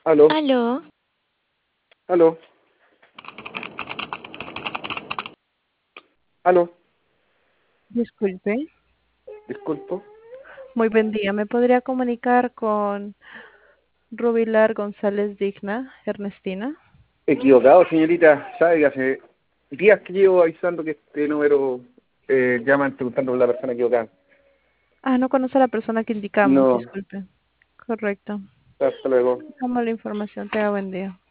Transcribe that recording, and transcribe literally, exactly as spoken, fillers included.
Aló, Aló, aló, aló, disculpe. disculpo. Muy buen día. ¿Me podría comunicar con Rubilar González Digna, Ernestina? Equivocado, señorita. Sabe que hace días que llevo avisando que este número eh, llaman preguntando por la persona equivocada. Ah, no conoce a la persona que indicamos, No, disculpe. Correcto. hasta luego. Damos la información. Tenga buen día.